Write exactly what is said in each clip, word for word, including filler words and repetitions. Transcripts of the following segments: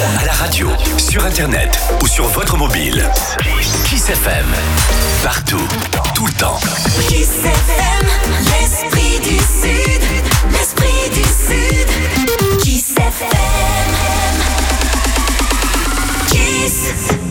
À la radio, sur internet ou sur votre mobile. Kiss F M. Partout, tout le temps. Kiss F M, l'esprit du Sud. L'esprit du Sud. Kiss F M. Kiss.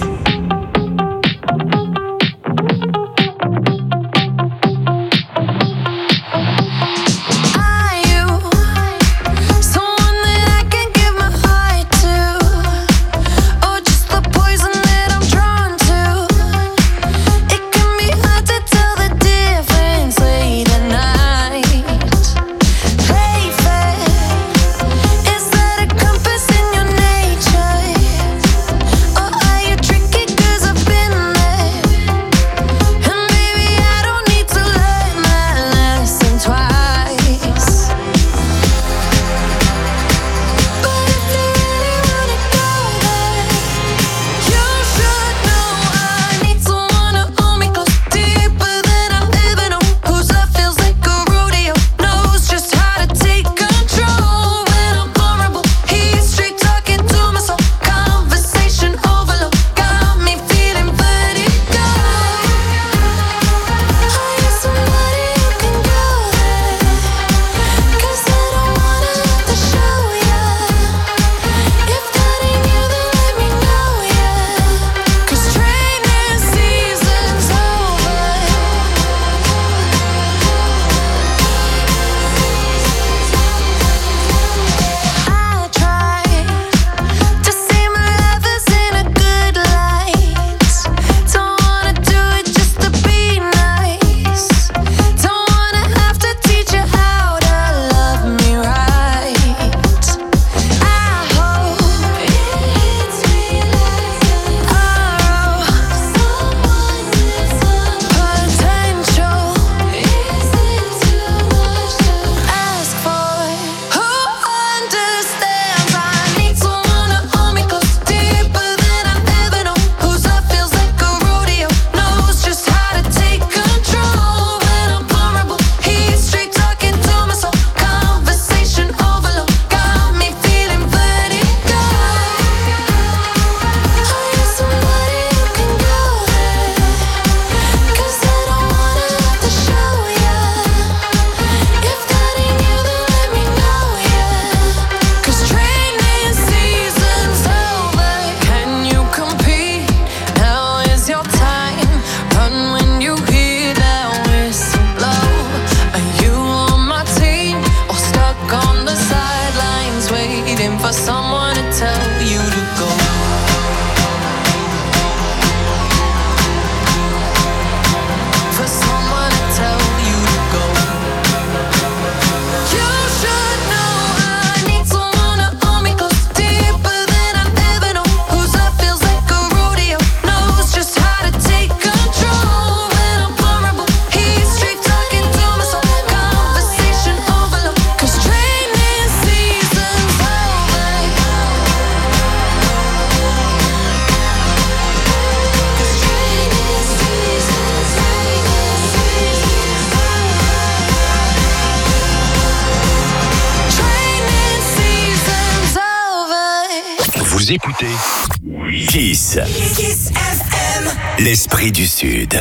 Vous écoutez Kiss. Kiss F M. L'esprit du Sud.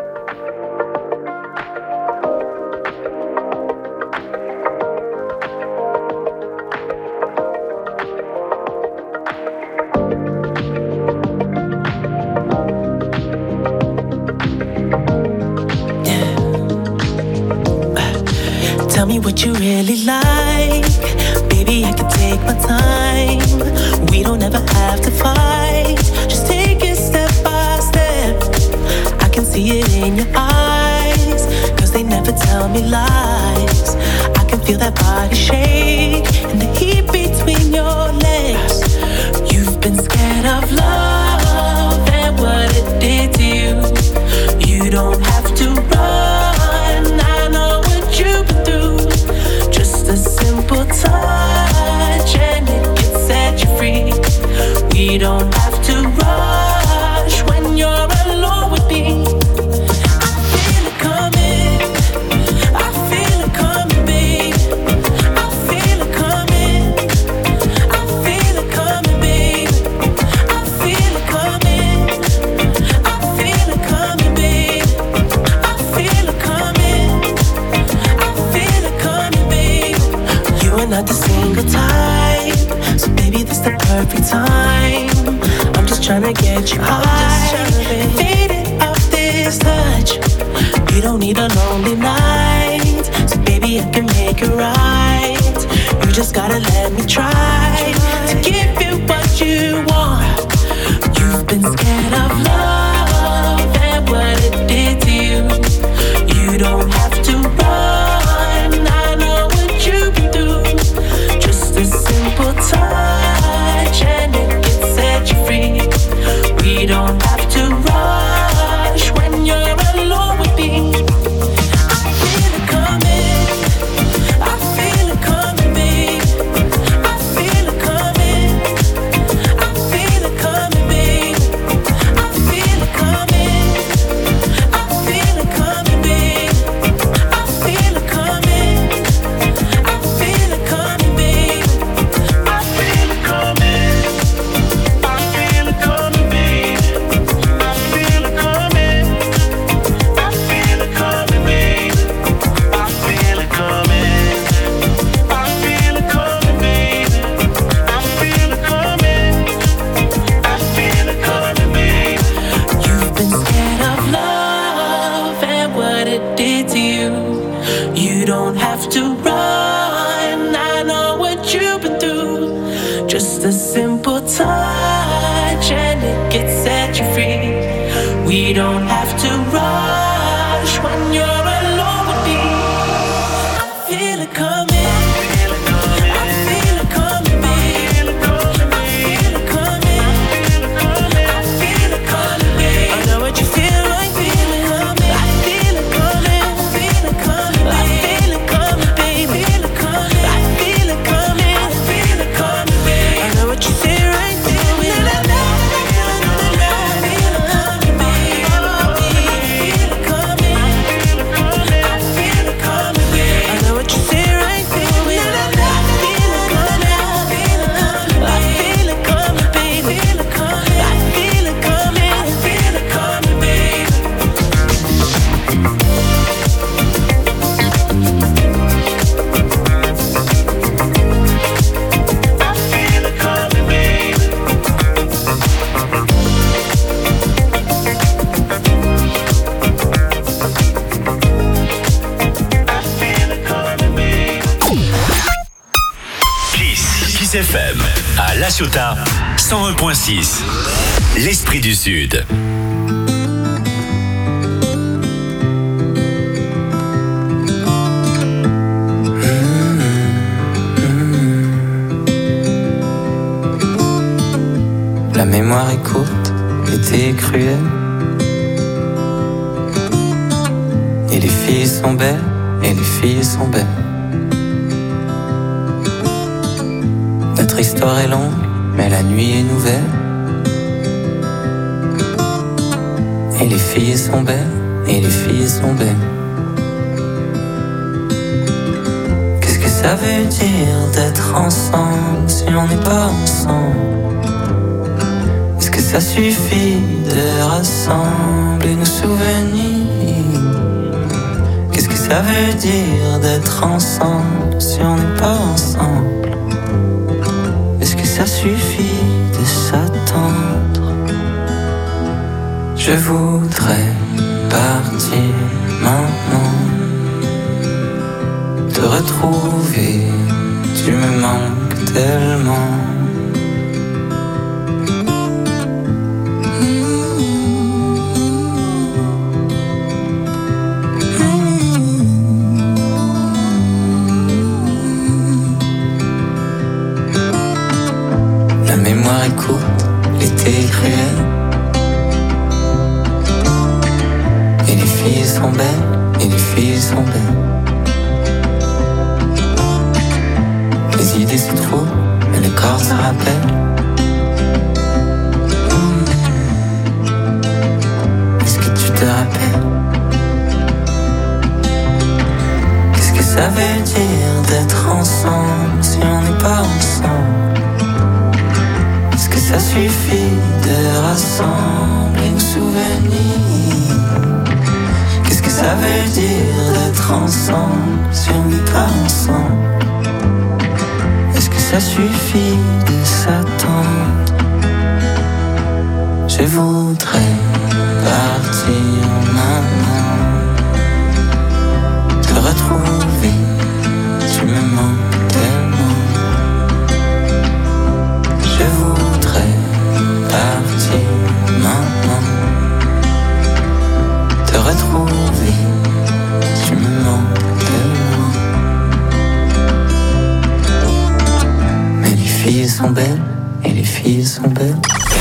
Tell me what you really like. Baby, I can take my time. We don't ever have to fight. Just take it step by step. I can see it in your eyes, cause they never tell me lies. I can feel that body shake and the heat between your legs. You've been scared of love and what it did to you. You don't have to run, I know what you've been through. Just a simple touch and it can set you free. We don't have to rush when you're alone with me. I feel it coming, I feel it coming, babe. I feel it coming, I feel it coming, babe. not the single type, so baby, this the perfect time. I'm just tryna get you high, faded off this touch. You don't need a lonely night, so baby, I can make it right. You just gotta let me try to give you what you want. You've been scared of love and what it did to you. You don't have to run, I know what you've been through. Just a simple touch and it can set you free. We don't have to rush when you're alone with me. I feel it coming, I feel it coming, babe. I feel it coming, I feel it coming, babe. I feel it coming, I feel it coming, babe. I feel it coming, I feel it coming, babe. I feel it coming, I feel it coming, babe. I feel it coming, I feel it coming, babe. I feel it coming, I feel it coming, babe. I feel it coming, I feel it coming, babe. You've been scared of love and what it did to you. You don't have to run, I know what you've been through. Just a simple touch and it can set you free. We don't have to rush when you're alone with me. I feel it coming, I feel it coming, babe. I feel it coming, I feel it coming, babe. I know what you feel like, feel it coming. I feel it coming, I feel it coming, I feel it coming, babe. I feel it coming, I feel it coming, babe. I know what you feel right, feel it. I feel it coming, babe. I feel it coming, I feel it coming, babe. I know what you feel right, feel it. I feel it coming, I feel it coming, babe. I feel it coming, I feel it coming, babe. I feel it coming, babe. I feel it coming, babe. Kiss, Kiss F M, à La Ciotat, cent un point six. L'esprit du Sud. La mémoire est courte, l'été est cruel. Et les filles sont belles, et les filles sont belles. Notre histoire est longue, mais la nuit est nouvelle. Et les filles sont belles, et les filles sont belles. Qu'est-ce que ça veut dire d'être ensemble si on n'est pas ensemble? Est-ce que ça suffit de rassembler nos souvenirs? Qu'est-ce que ça veut dire d'être ensemble si on n'est pas ensemble? Est-ce que ça suffit de s'attendre? Je voudrais partir maintenant, te retrouver, tu me manques tellement. La mémoire est courte, l'été est cruel. Et les filles sont belles, et les filles sont belles. Les idées se trouvent, mais le corps se rappelle. Est-ce que tu te rappelles? Qu'est-ce que ça veut dire d'être ensemble si on n'est pas ensemble? Est-ce que ça suffit de rassembler nos souvenirs? Qu'est-ce que ça veut dire d'être ensemble si on n'est pas ensemble? ça suffit de s'attendre. Je voudrais partir maintenant, te retrouver, tu me manques tellement. Je voudrais partir maintenant, te retrouver, tu me manques tellement. Mais les filles sont belles, et les filles sont belles.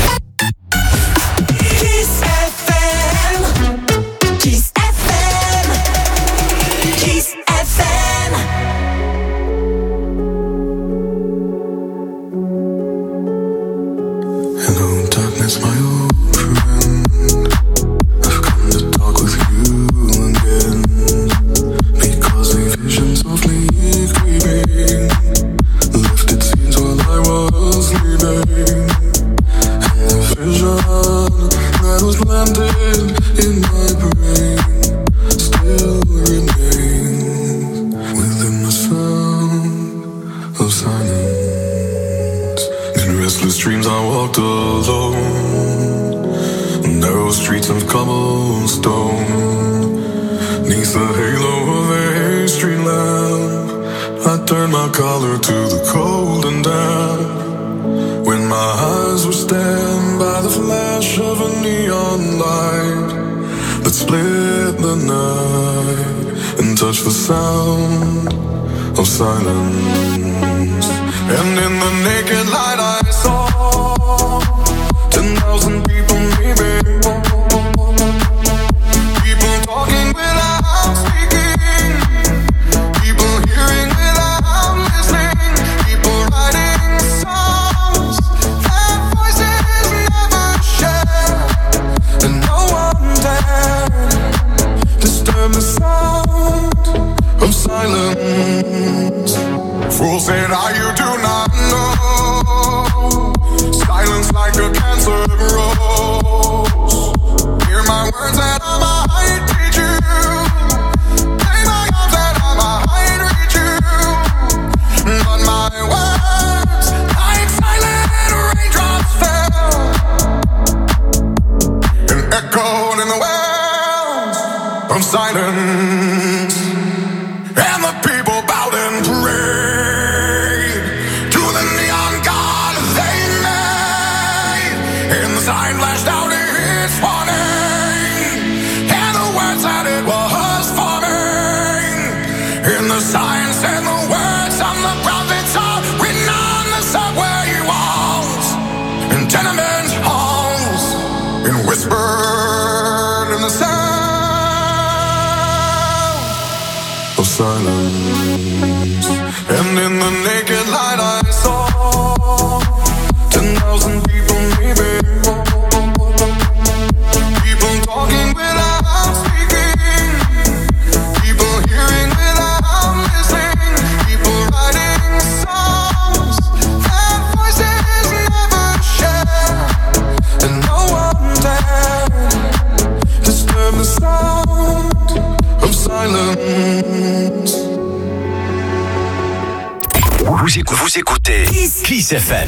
Vous écoutez Kiss F M.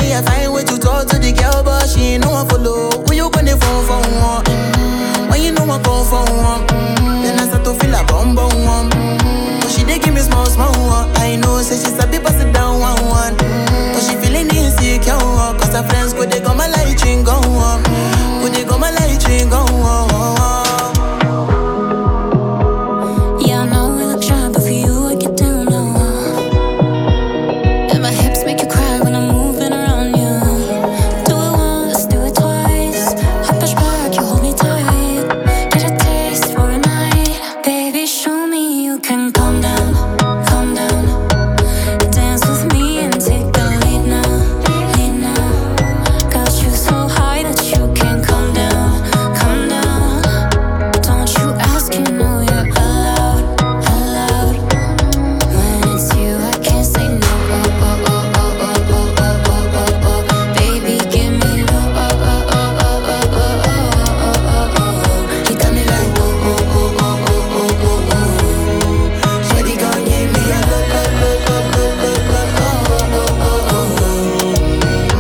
She ain't no one follow. Who you gonna phone for one? When you know for one. Mm-hmm. Then I start to feel a bum bum one. Mm-hmm. But she dey give me small small one. I know, say she sabi pass it down one one. Mm-hmm. But she feeling insecure, cause her friends go they go my light ring go on. Go they go my light ring go on. Yeah, I know we look shy, but for you I get down low. And my hips make you cry when I'm moving around you. Do it once, do it twice. I push back, you hold me tight. Get a taste for a night. Baby, show me you can calm down, calm down. Dance with me and take the lead now, lead now. Got you so high that you can't calm down, calm down. Don't you ask, you know you're allowed, allowed. When it's you, I can't say no. Oh, oh, oh, oh, oh, oh, oh, oh, oh, oh. Baby, give me low. Oh, oh, oh, oh, oh, oh, oh, oh, oh. You got me like oh, oh, oh, oh, oh, oh, oh, oh. Shawty gon' give me a low, low, low, low, low, low, oh, oh, oh,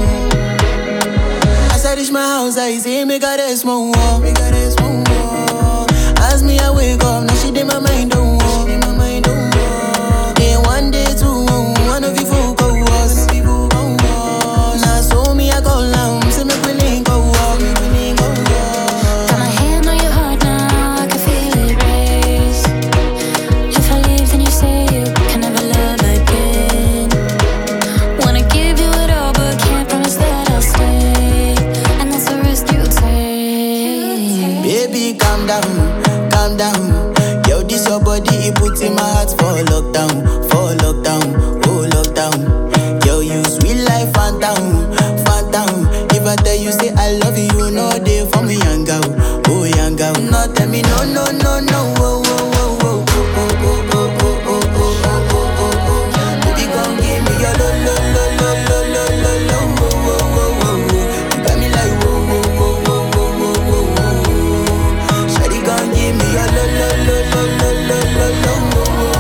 oh. As I reach my house, I see me got a small wall, me got a small wall. As me I wake up, now she did my mind don't walk, my mind don't walk. Day one, day two, one of you folk go us. Now so me I go down, say me we link go walk, me we link go walk. Got my hand on your heart now, I can feel it race. If I leave, then you say you can never love again. Wanna give you it all, but can't promise that I'll stay. And that's the risk you take. Baby, calm down, calm down. Yo, this your body, it puts in my heart for lockdown, for lockdown, oh lockdown. Yo, you sweet life, phantom, phantom. If I tell you say I love you, no day for me, young girl, oh young girl. No, tell me no, no, no, no, oh, oh, oh, oh, oh, oh, oh, oh, oh, oh, oh, oh, oh, oh. Baby, gon' give me your lo, lo, lo, lo, lo, lo, lo, lo, oh, oh, oh, oh, oh. You got me like whoa, whoa, whoa, whoa, whoa, whoa, whoa, whoa. Shawty gon' give me your lo, lo, lo, lo, lo, lo, lo, lo, oh, oh, oh, oh, oh.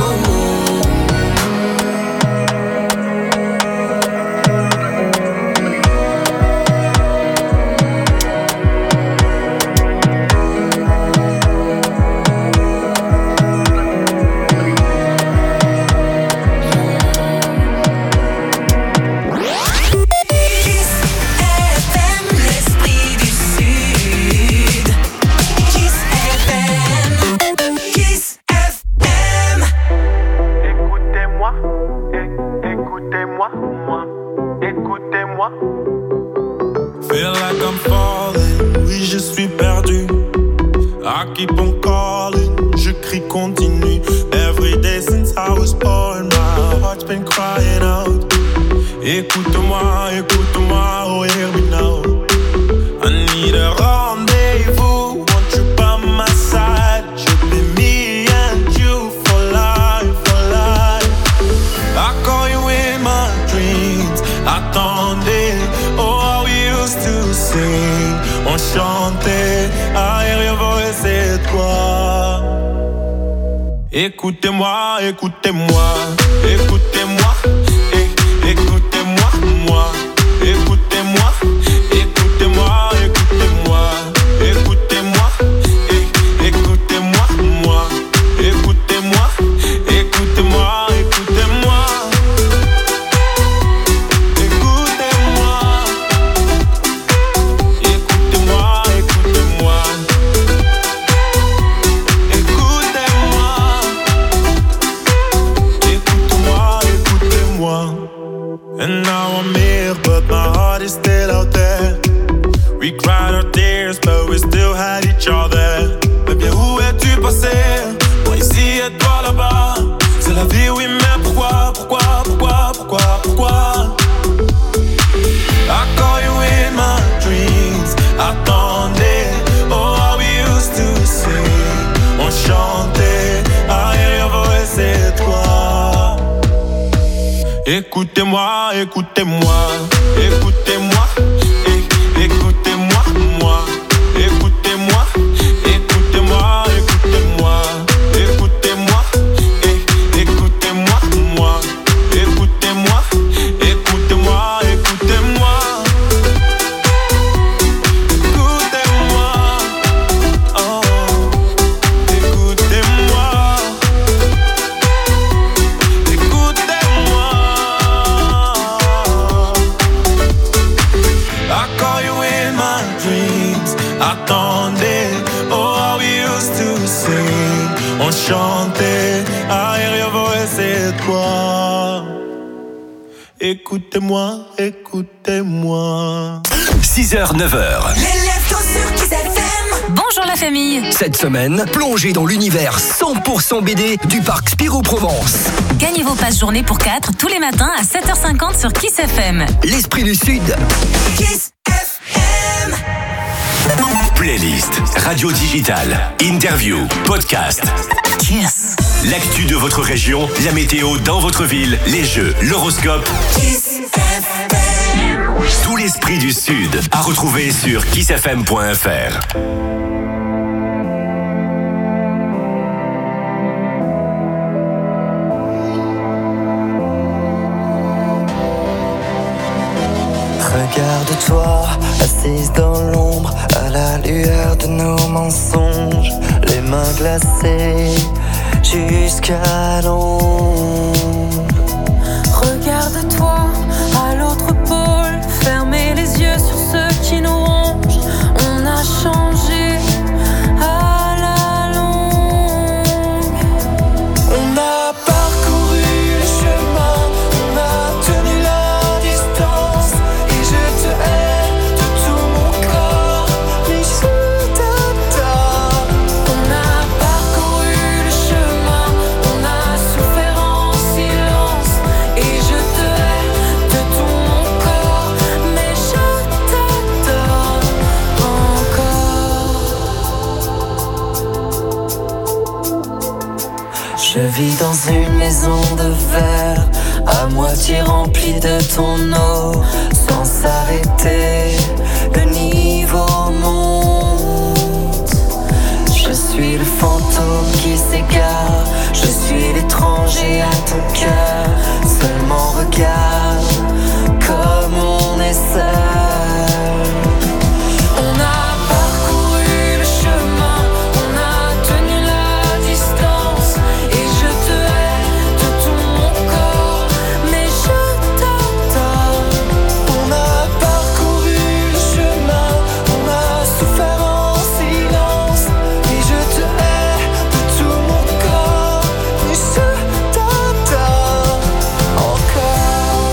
Kiss F M, l'esprit du Sud. Kiss F M, Kiss F M. Écoutez-moi, é- écoutez-moi, moi, écoutez-moi. Feel like I'm falling, oui je suis perdu. I keep on calling, je crie continue. Every day since I was born, my heart's been crying out. Écoute-moi, écoute-moi, oh here we now. I need a rendezvous, want you by my side. Should be me and you for life, for life. I call you in my dreams, attendez, oh how we used to sing. On chantait, I hear your voice, c'est toi. Écoutez-moi, écoutez-moi, écoutez-moi, é- écoutez-moi, moi, écoutez-moi, écoutez-moi, écoutez-moi, écoutez-moi, é- écoutez-moi, moi, écoutez-moi, écoutez-moi, écoutez-moi, écoutez-moi, écoutez-moi, écoutez-moi, écoutez-moi, écoutez-moi. And now I'm here, but my heart is still out there. We cried our tears, but we still had each other. Mais bien où es-tu passé? Moi ici et toi là-bas. C'est la vie, oui, mais pourquoi, pourquoi, pourquoi, pourquoi, pourquoi? I call you in my dreams. Attendez, oh how we used to sing. On chantait, I hear your voice, c'est toi. Écoutez-moi, écoutez-moi, écoutez-moi, é- écoutez-moi, moi, écoutez-moi, écoutez-moi, écoutez-moi, écoutez-moi, é- écoutez-moi, moi, écoutez-moi, écoutez-moi, écoutez-moi, écoutez-moi, oh. sing, on chantait, arrière voix c'est toi. Écoutez-moi, écoutez-moi. six heures, neuf heures. Les leftos sur Kiss F M. Bonjour la famille. Cette semaine, plongez dans l'univers cent pour cent B D du parc Spirou Provence. Gagnez vos passes journée pour quatre tous les matins à sept heures cinquante sur Kiss F M. L'esprit du Sud. Kiss F M. Playlist, radio digitale, interview, podcast. Kiss. L'actu de votre région, la météo dans votre ville, les jeux, l'horoscope. Kiss F M. Tout l'esprit du Sud à retrouver sur kiss f m point f r. Regarde-toi, assise dans l'ombre, à la lueur de nos mensonges, les mains glacées jusqu'à l'ombre. Regarde-toi, à l'autre pôle, fermez les yeux sur ceux qui nous rongent. On a changé à la longue. On a parcouru le chemin, on a tenu la distance, et je te hais de tout mon corps, mais je t'adore. On a parcouru le chemin, on a souffert en silence, et je te hais de tout mon corps, mais je t'adore encore. Je vis dans une maison de verre, à moitié remplie de ton eau, sans s'arrêter, le niveau monte. Je suis le fantôme qui s'égare, je suis l'étranger à ton cœur. Seulement regarde comme on est seul. On a parcouru le chemin, on a tenu la distance, et je te hais de tout mon corps, mais je t'adore. On a parcouru le chemin, on a souffert en silence, et je te hais de tout mon corps, mais je t'adore encore.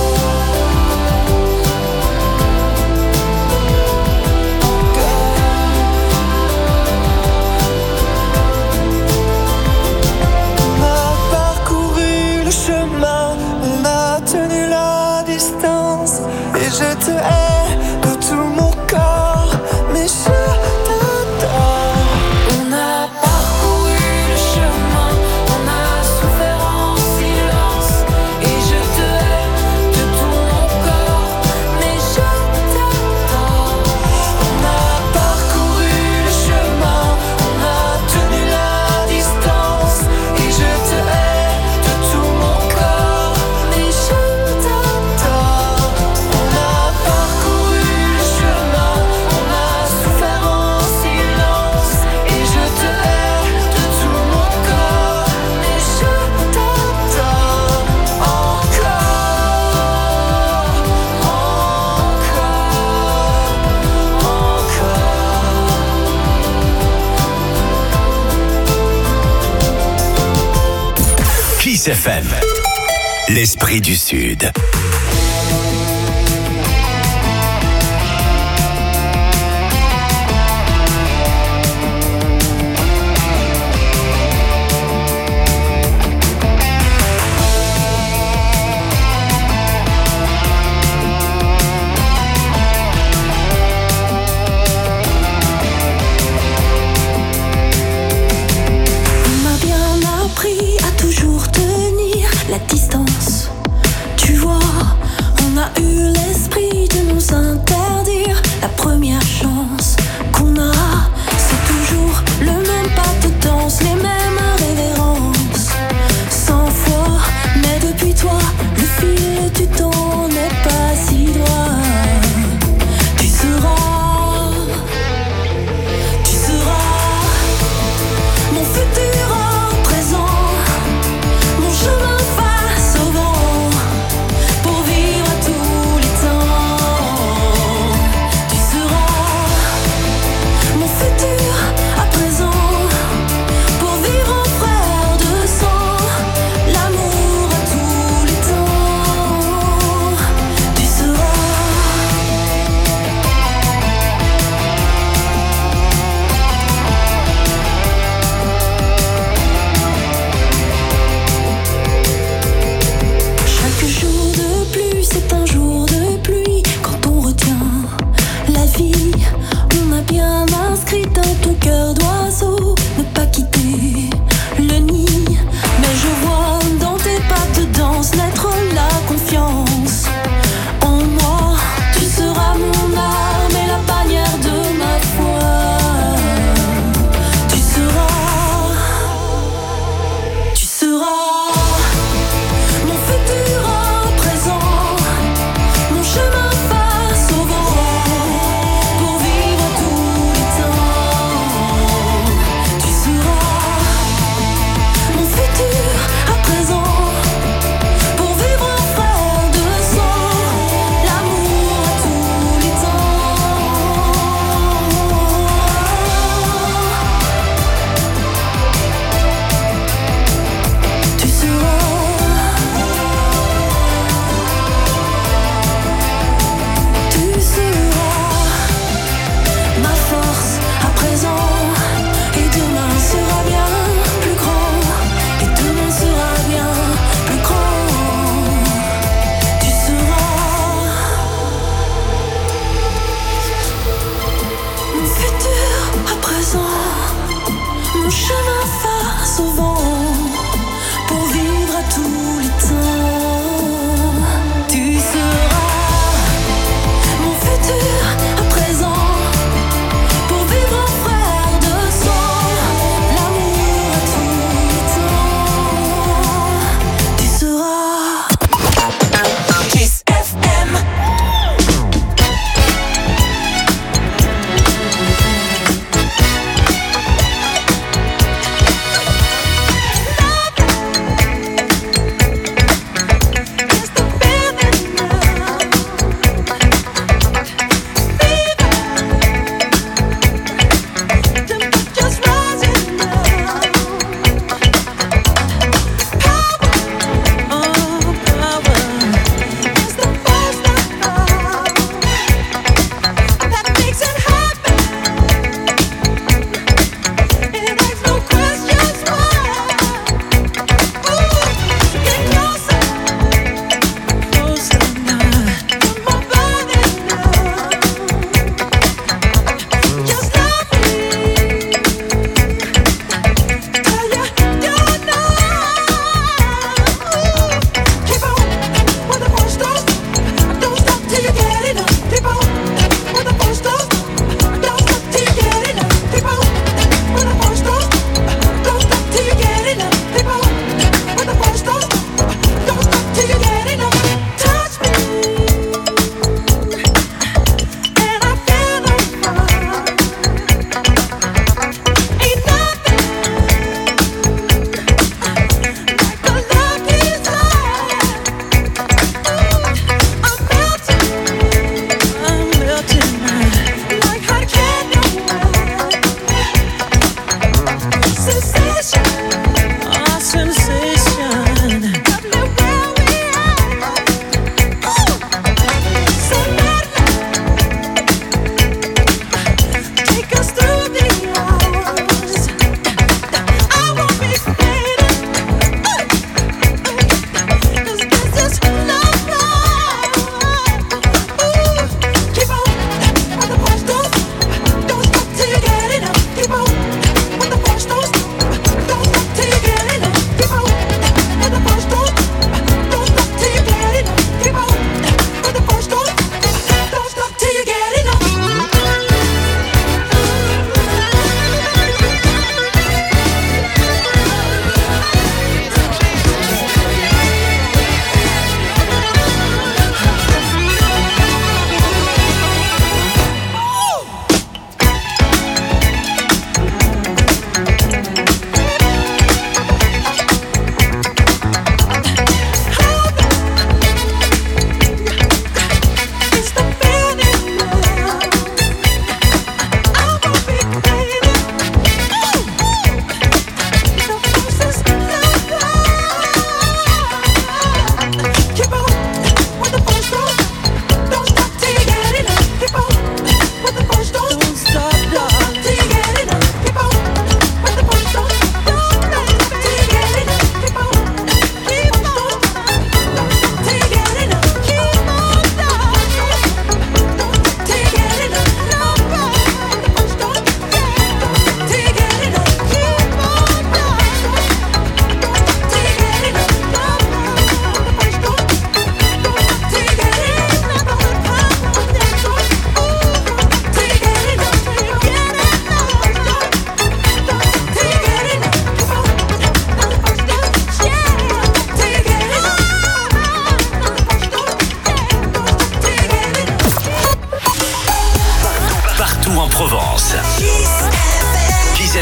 On a parcouru le chemin, on a tenu la distance, et je te hais de tout mon corps, mais je t'adore. On a parcouru le chemin, on a souffert en silence, et je te hais de tout mon corps, mais je t'adore. On a parcouru le chemin, on a tenu la distance, et je te hais de tout mon corps, mais je t'adore. On a parcouru le chemin, on a souffert en silence, et je te hais de tout mon corps, mais je t'adore encore, encore, Kiss F M, l'esprit du Sud. On m'a bien appris à toujours tenir la distance. Tu vois,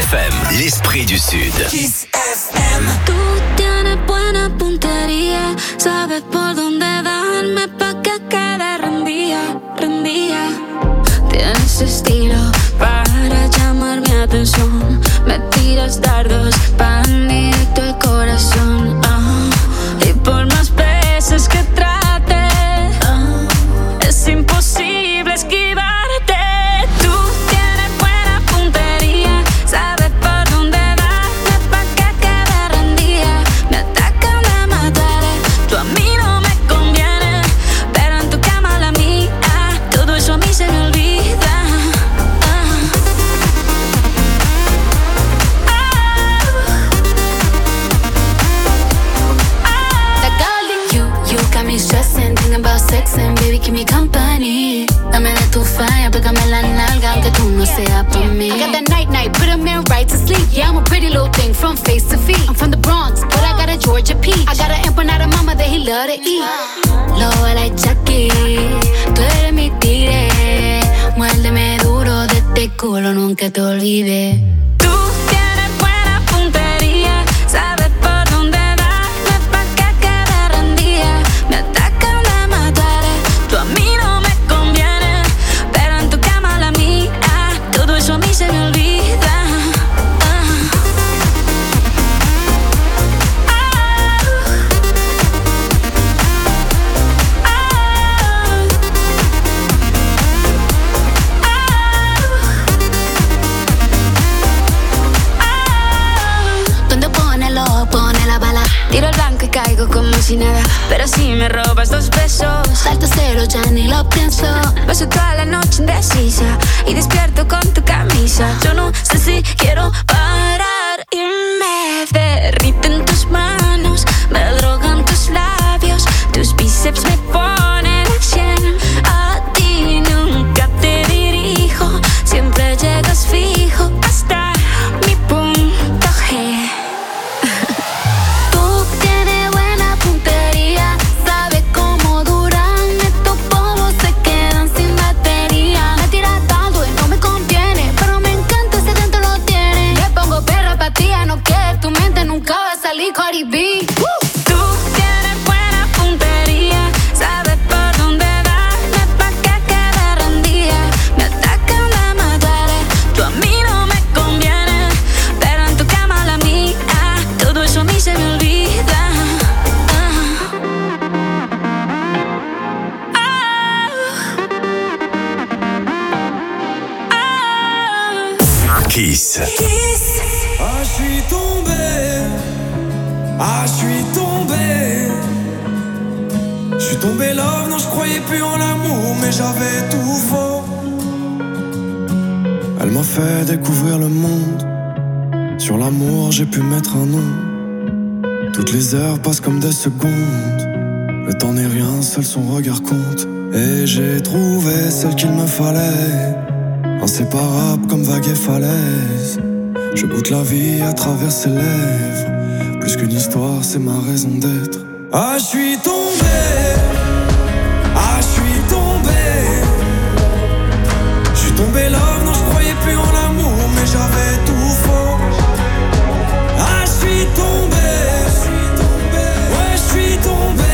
F M, l'esprit du Sud. Kiss F M. Tú tienes buena puntería, sabes por dónde darme pa' que quede rendida, rendida. Tienes estilo para llamar mi atención, me tiras dardos pan directo al corazón. Ah, y por más veces que trate, ah, es imposible esquivarte. Tú tienes buena puntería, sabes por dónde darme pa' que quede rendida. Me atacan, me mataré, tú a mí no me conviene, pero en tu cama la mía, todo eso a mí se me olvida. Stressing, thinking about sex and baby, keep me company. Dame de tu fire, pégame la nalga, aunque tú no seas por mí. I got that night night, put a man right to sleep. Yeah, I'm a pretty little thing from face to feet. I'm from the Bronx, but I got a Georgia peach. I got an empanada mama that he love to eat. Low like Chucky, tú eres mi tigre. Muérdeme duro de este culo, nunca te olvides. Tú tienes buena puntería, sabes por dónde darme pa' que quede rendida. Me atacan, me mataré, tú a mí no me conviene, pero en tu cama la mía, todo eso a mí se me olvida. Tiro el blanco y caigo como si nada, pero si me robas dos besos, salto cero, ya ni lo pienso. Paso toda la noche indecisa y despierto con tu camisa. Yo no sé si quiero parar y me derriten tus manos, me drogan tus labios, tus bíceps me ponen a cien. A ti nunca te dirijo, siempre llegas fijo hasta mi punto G. Cardi B. Tú tienes buena puntería, sabes por dónde darme pa' que quede rendida. Me atacan, me mataré, tú a mí no me conviene, pero en tu cama la mía, todo eso a mí se me olvida. Kiss. Ah, je suis tombé. Ah, je suis tombé. Je suis tombé love, non, je croyais plus en l'amour, mais j'avais tout faux. Elle m'a fait découvrir le monde. Sur l'amour, j'ai pu mettre un nom. Toutes les heures passent comme des secondes. Le temps n'est rien, seul son regard compte. Et j'ai trouvé celle qu'il me fallait, inséparable comme vague et falaise. Je goûte la vie à travers ses lèvres. Plus qu'une histoire, c'est ma raison d'être. Ah, je suis tombé. Ah, je suis tombé. Je suis tombé love, non, je croyais plus en l'amour, mais j'avais tout faux. Ah, je suis tombé. Ouais, je suis tombé.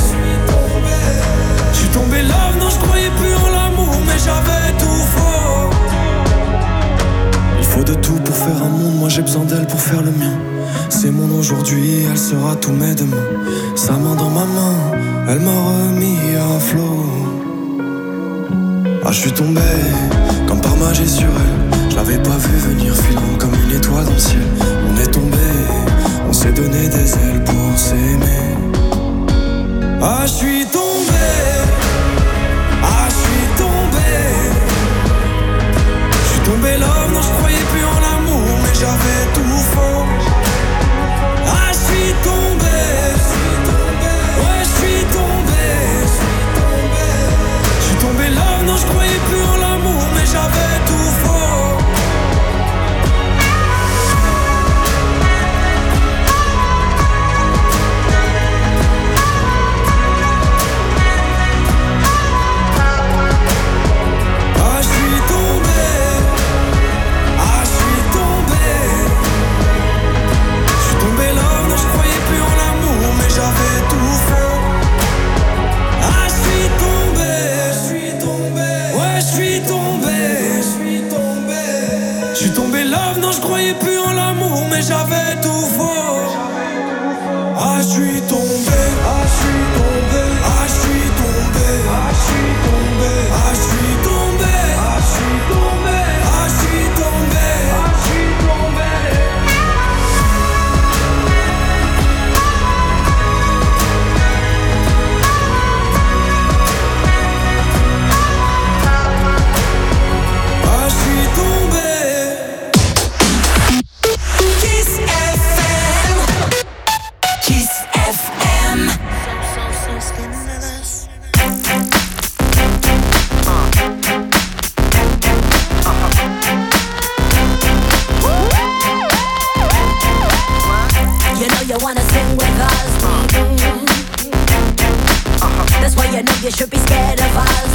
Je suis tombé love, non, je croyais plus en l'amour, mais j'avais tout faux. Il faut de tout pour faire un monde, moi j'ai besoin d'elle pour faire le mien. C'est mon aujourd'hui, elle sera tous mes demain. Sa main dans ma main, elle m'a remis à flot. Ah, je suis tombé, comme par magie sur elle. Je l'avais pas vu venir, filant comme une étoile dans le ciel. On est tombé, on s'est donné des ailes pour s'aimer. Ah, je suis tombé. Ah, je suis tombé. Je suis tombé love, non, je croyais plus en l'amour, mais j'avais tout faux. Ah, je suis tombé. Ouais, je suis tombé. Je suis tombé love, non, je croyais plus en l'amour, mais j'avais tout faux. dans l'amour, mais j'avais tout faux. Ah, je suis tombé, ah, je suis tombé, ah, je suis tombé, ah, je suis tombé, ah, je suis tombé, ah, je suis tombé, ah, je suis tombé, ah, je suis tombé. You should be scared of us.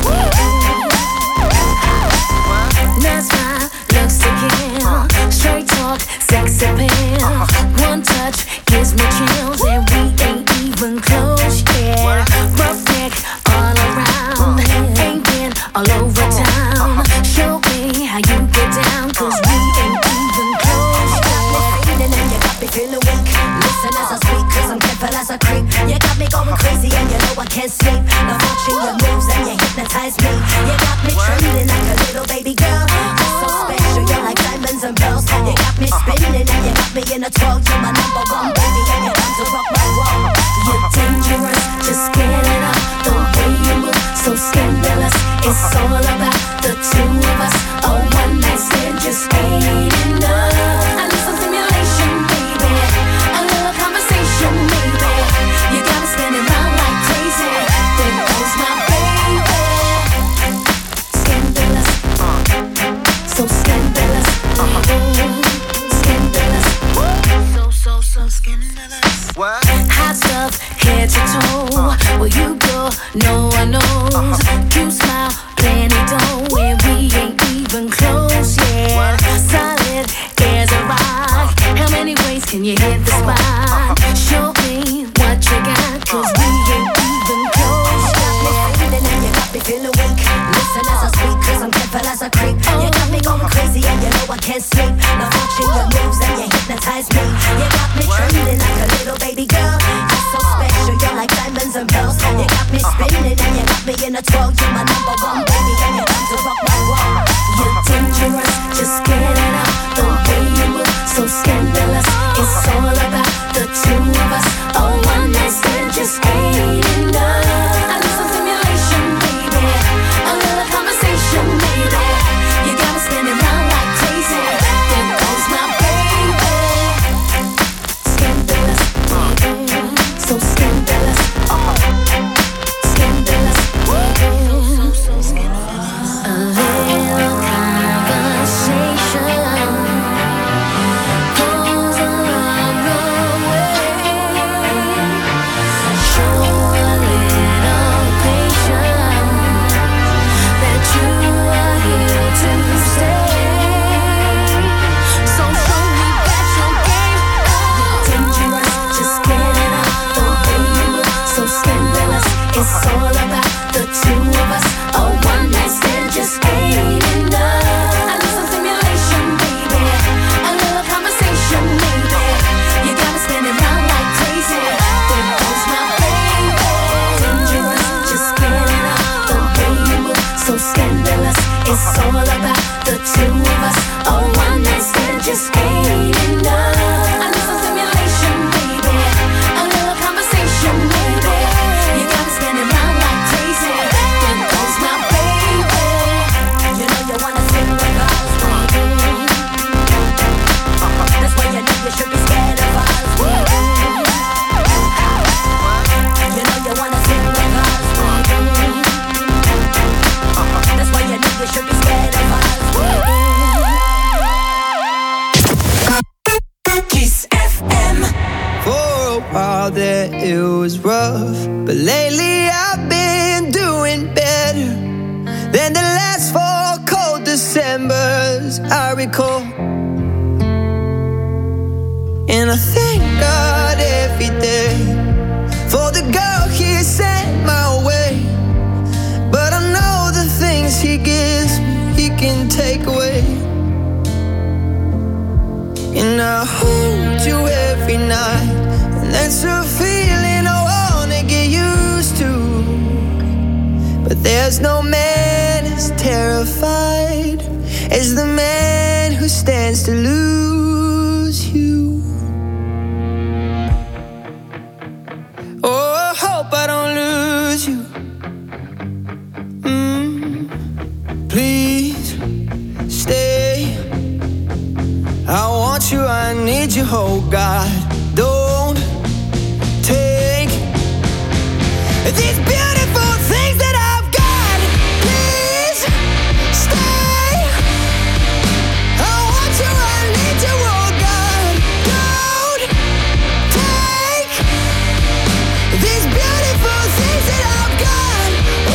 Nice smile, looks to kill. Straight talk, sex appeal. One touch gives me chills, and we ain't even close yet. Rough neck all around, ain't been all over town. Show me how you get down, 'cause we ain't even close yet. And then you got me feeling weak. Listen as I speak, 'cause I'm careful as I creep. You got me going crazy, and you know I can't sleep. Now watching your moves and you hypnotize me. You got me trembling like a little baby girl. You're so special, you're like diamonds and pearls. You got me spinning and you got me in a twirl. You're my number one baby and you're bound to rock my world. You're dangerous, just get it up. The way you move, so scandalous. It's all about the two of us. A one night stand just ain't enough. I need some stimulation, baby. A little conversation, maybe. You got me standing around like crazy. There goes my baby. Scandalous, so scandalous, scandalous, so so so scandalous. What? Hot stuff, head to toe. Where you go, no one knows. You smile, plenty dough, and we ain't even close yet. Solid as a rock. How many ways can you hit the spot? Show me what you got, 'cause we ain't even close yet. And you got me feeling weak. Listen as I speak, 'cause I'm careful as I creep. You got me going crazy and you know I can't sleep. Now watching your moves and you hypnotize me. You got me trembling like a little baby girl. You're so special, you're like diamonds and pearls. You got me spinning and you got me in a twirl. You're my number one baby and you're bound to rock my world. You're dangerous, just get it up. The way you move, so scandalous. It's all about the two of us. A one night stand just ain't enough. I need some stimulation, baby. A little conversation, maybe. You got me standing around like crazy. There goes my baby. Scandalous, so scandalous, scandalous, so so scandalous. A little conversation goes a long, long way. Show a little patience that you are here to stay. So show me that your game up. Dangerous, just get it up. The way you move, so scandalous. It's all about the two of us. A one night stand just ain't enough. I need some stimulation, baby. A little conversation, maybe. You got me standing around like crazy. There goes my baby. Dangerous, just get it up. The way you move, so scandalous. It's all about the two of us. A one night stand just ain't enough. I need some stimulation, baby. A little conversation, maybe. You got me standing around like crazy. There goes my baby. You know you wanna sing with us, baby. That's why you know you should be scared of us, baby. You know you wanna sing with us, baby. That's why you know you should be scared of us, baby. Kiss F M. For a while there it was rough, but lately I've been doing better than the last four cold Decembers I recall. And I thank God every day for the girl He sent my way. But I know the things He gives me He can take away. And I wanna hold you every night, and that's a feeling I wanna get used to. But there's no man as terrified as the man who stands to lose you. Oh, I hope I don't lose you. Mm, please stay. I want you, I need you, oh God. Don't take these beautiful things that I've got. Please stay. I want you, I need you, oh God. Don't take these beautiful things that I've got.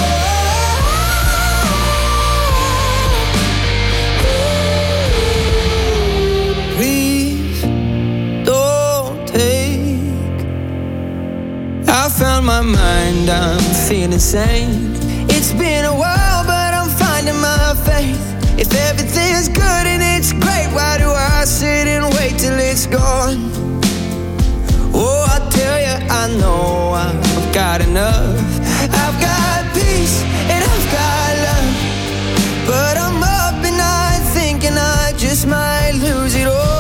Oh, please don't take. I found my mind, I'm feeling sane. It's been a while, but I'm finding my faith. If everything's good and it's great, why do I sit and wait till it's gone? Oh, I tell you, I know I've got enough. I've got peace and I've got love, but I'm up at night thinking I just might lose it all.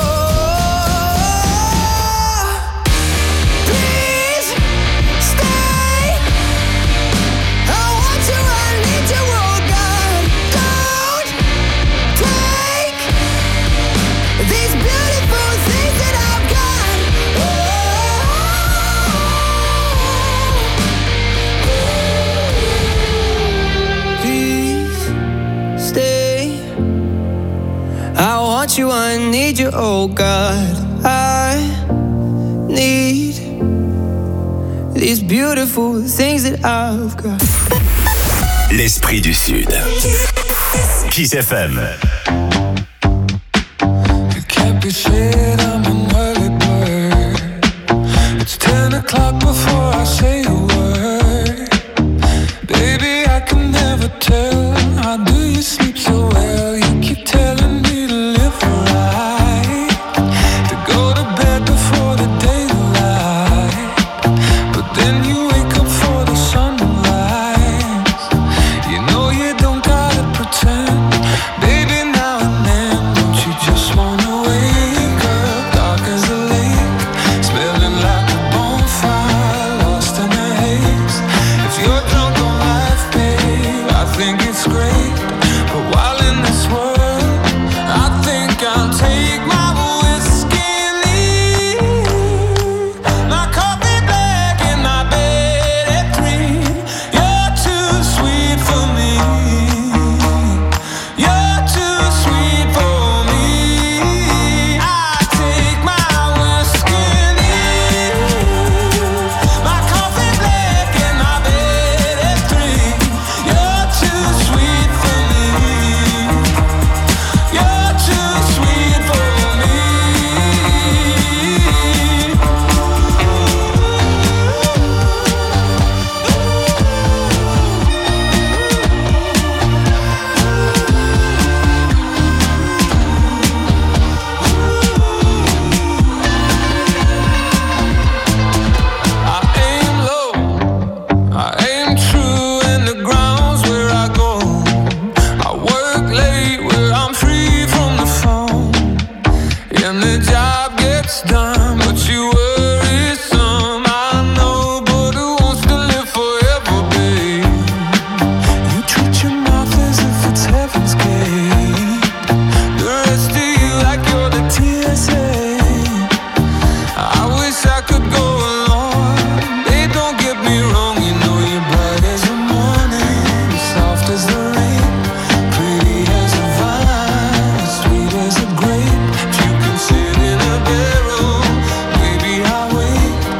Please stay. I want you, I need you, oh God. Don't take these beautiful things that I've got. Please stay. I want you, I need you, oh God. I need these beautiful things that I've got. L'esprit du Sud. Kiss F M. Can't be said I'm an early bird. It's ten o'clock before I say a word. Baby, I can never tell. How do you sleep so well? You keep telling me to live right, to go to bed before the daylight. But then you wake up for the sunrise. You know you don't gotta pretend. Baby, now and then, don't you just wanna wake up dark as a lake, smelling like a bonfire, lost in the haze. If you're drunk on life, babe, I think it's great. But while in this world, I think I'll take my whiskey and leave. My coffee black and my bed at three. You're too sweet for me. You're too sweet for me. I take my whiskey and leave. My coffee black and my bed at three. You're too sweet for me. You're too sweet for me. I aim low, I aim true, and the ground's where I go. I work late where I'm free from the phone, and the job gets done, but you worry some. I know, but who wants to live forever, babe? You treat your mouth as if it's heaven's gate. The rest of you like you're the T S A. I wish I could go along. Babe, don't get me wrong, you know you're bright as the morning, soft as the rain, pretty as a vine, sweet as a grape. If you can sit in a barrel, baby, I'll wait.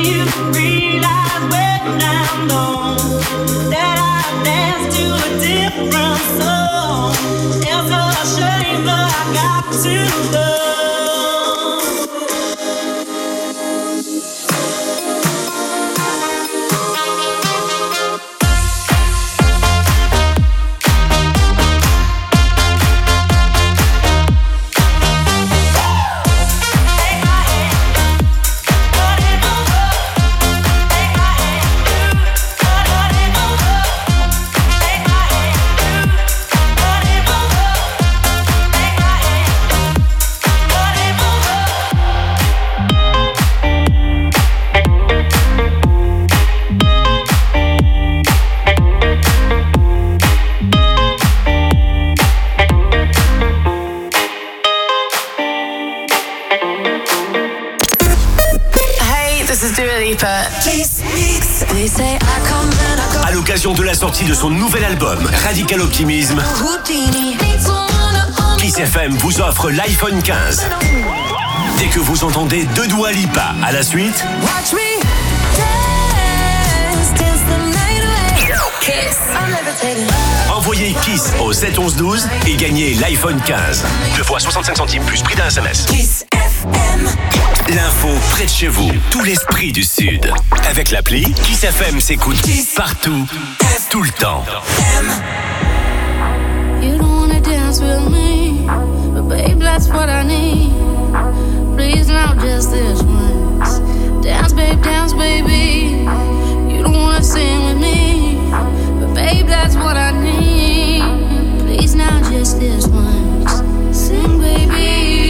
you realize when I'm gone that I dance to a different song. It's a shame, but I got to go. À l'occasion de la sortie de son nouvel album, Radical Optimism, Kiss F M vous offre l'iPhone quinze. Dès que vous entendez deux Dua Lipa à la suite, envoyez Kiss au sept onze douze et gagnez l'iPhone quinze. Deux fois soixante-cinq centimes plus prix d'un S M S. Kiss F M. L'info près de chez vous, tout l'esprit du Sud. Avec l'appli, Kiss F M s'écoute partout, tout le temps. You don't wanna dance with me, but babe, that's what I need. Please now, just this once. Dance, babe, dance, baby. You don't wanna sing with me, but babe, that's what I need. Please now, just this once. Sing, baby.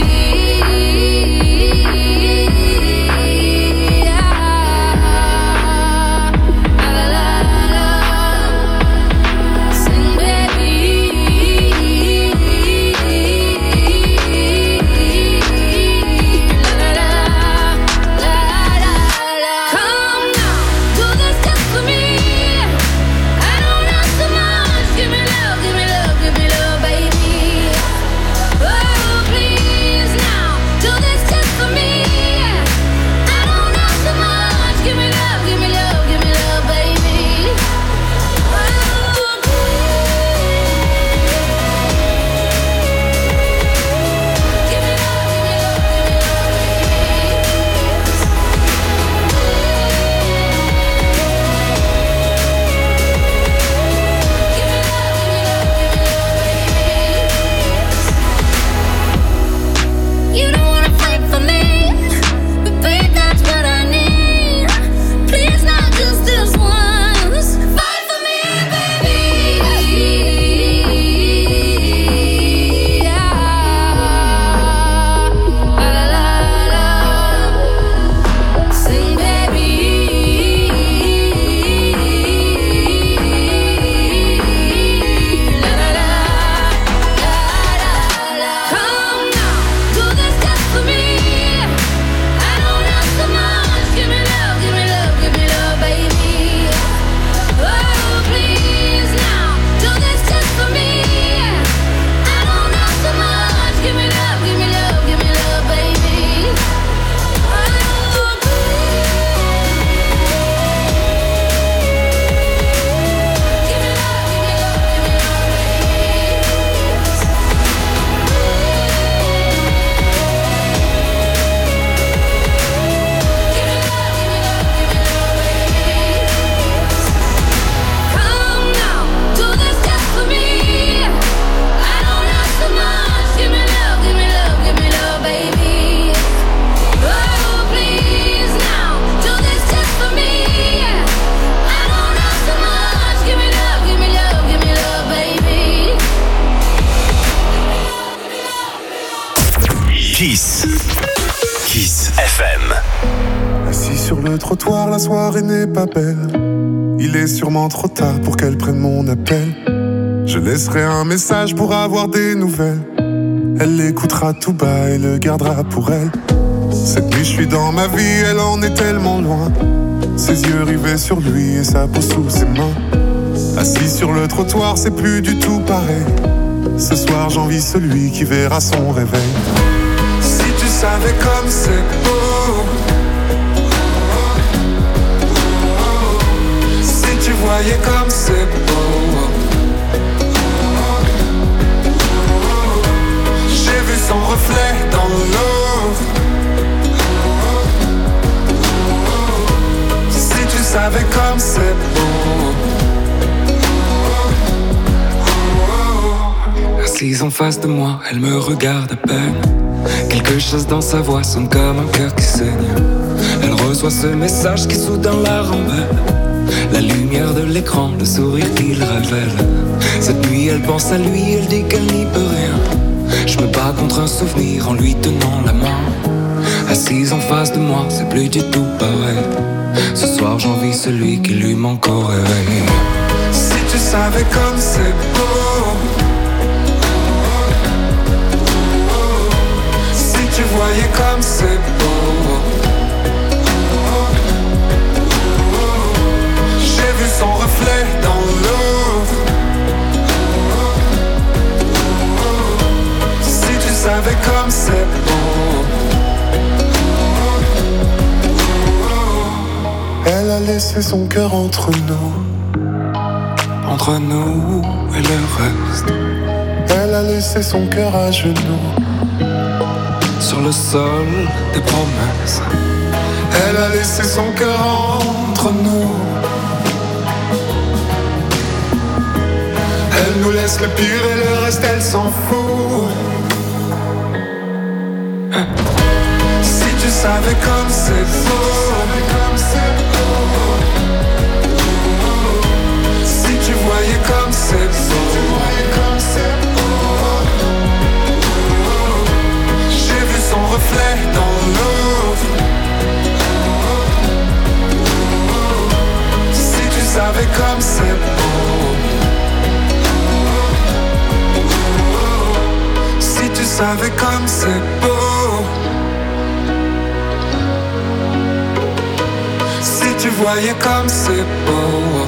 Kiss. Kiss F M. Assis sur le trottoir, la soirée n'est pas belle. Il est sûrement trop tard pour qu'elle prenne mon appel. Je laisserai un message pour avoir des nouvelles. Elle l'écoutera tout bas et le gardera pour elle. Cette nuit je suis dans ma vie, elle en est tellement loin. Ses yeux rivés sur lui et sa peau sous ses mains. Assis sur le trottoir, c'est plus du tout pareil. Ce soir j'envie celui qui verra son réveil. Si tu savais comme c'est beau, savais comme c'est beau. Assise en face de moi, elle me regarde à peine. Quelque chose dans sa voix sonne comme un cœur qui saigne. Elle reçoit ce message qui soudain la rembelle. La lumière de l'écran, le sourire qu'il révèle. Cette nuit elle pense à lui, elle dit qu'elle n'y peut rien. Je me bats contre un souvenir en lui tenant la main. Assise en face de moi, c'est plus du tout pareil. Ce soir j'envie celui qui lui manque au réveil. Si tu savais comme c'est beau. Si tu voyais comme c'est beau. J'ai vu son reflet dans l'eau. Si tu savais comme c'est beau. Elle a laissé son cœur entre nous. Entre nous et le reste. Elle a laissé son cœur à genoux. Sur le sol des promesses. Elle a laissé son cœur entre nous. Elle nous laisse le pire et le reste elle s'en fout. Si tu savais comme c'est beau. Si tu voyais comme c'est beau. J'ai vu son reflet dans l'eau. Si tu savais comme c'est beau. Si tu savais comme c'est beau. Si tu voyais comme c'est beau.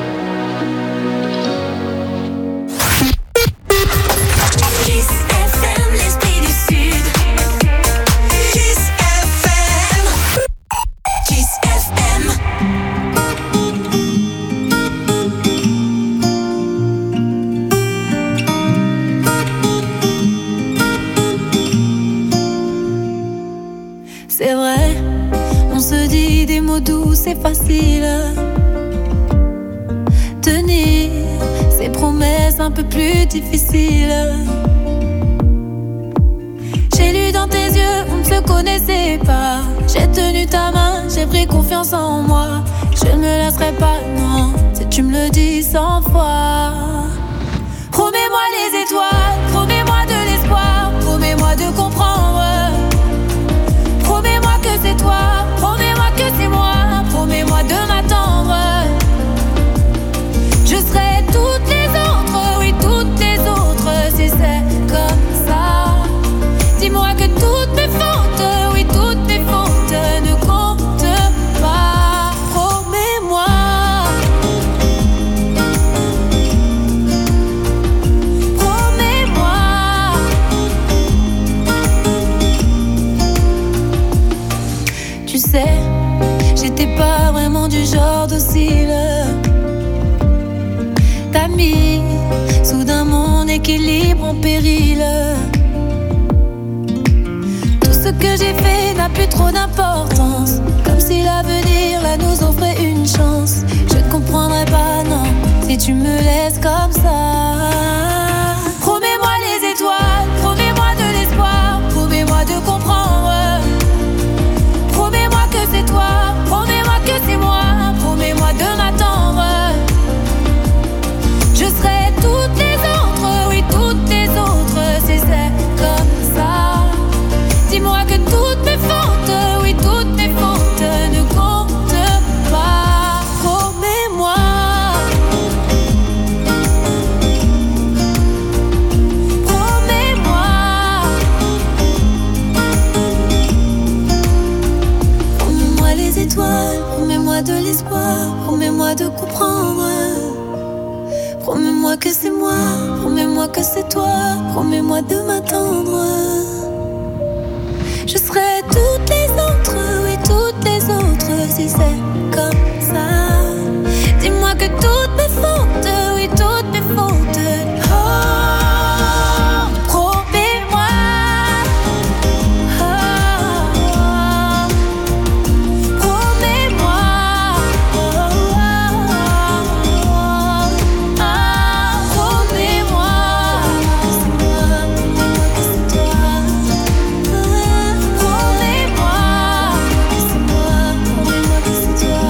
Kiss F M, l'esprit du Sud. Kiss F M. Kiss F M. C'est vrai, on se dit des mots doux, c'est facile. Tenir ses promesses un peu plus difficiles. J'ai lu dans tes yeux, on ne se connaissait pas. J'ai tenu ta main, j'ai pris confiance en moi. Je ne me laisserai pas, non, si tu me le dis cent fois. Promets-moi les étoiles, promets-moi de l'espoir, promets-moi de comprendre. Promets-moi que c'est toi, promets-moi que c'est moi, promets-moi de m'attendre. Je serai toutes les autres, oui toutes les autres, si c'est comme ça. Dis-moi que toutes mes fautes, oui toutes mes fautes ne comptent pas. Promets-moi. Promets-moi. Tu sais, j'étais pas vraiment du genre docile. T'as mis soudain mon équilibre en péril. Tout ce que j'ai fait n'a plus trop d'importance. Comme si l'avenir là nous offrait une chance. Je ne comprendrais pas, non, si tu me laisses comme ça. Promets-moi les étoiles, promets-moi de l'espoir, promets-moi de comprendre. Promets-moi que c'est toi, promets-moi que c'est moi, promets-moi de m'attendre. Je serai toutes les autres, oui toutes les autres, si c'est comme ça. Dis-moi que toutes mes fautes, oui toutes mes fautes ne comptent pas. Promets-moi. Promets-moi. Promets-moi les étoiles, promets-moi de l'espoir, promets-moi de comprendre. Promets-moi que c'est moi, promets-moi que c'est toi, promets-moi de m'attendre. Je serai toutes les autres, oui toutes les autres, si c'est comme